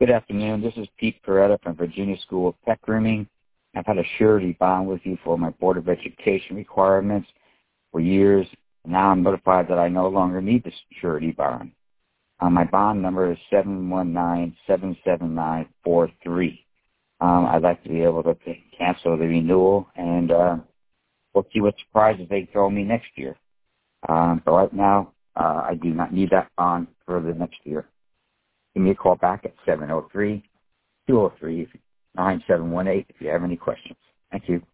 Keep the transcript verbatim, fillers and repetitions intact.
Good afternoon. This is Pete Peretta from Virginia School of Pet Grooming. I've had a surety bond with you for my Board of Education requirements for years. Now I'm notified that I no longer need this surety bond. Uh, my bond number is seven one nine, seven seven nine four three. Um, I'd like to be able to cancel the renewal, and uh, we'll see what surprises they throw me next year. Um, but right now, uh, I do not need that bond for the next year. Give me a call back at seven oh three, two oh three, nine seven one eight if you have any questions. Thank you.